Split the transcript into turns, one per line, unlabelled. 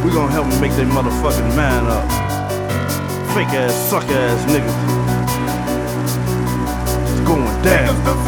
We gonna help them make their motherfucking mind up. Fake ass, suck ass niggas. It's going down.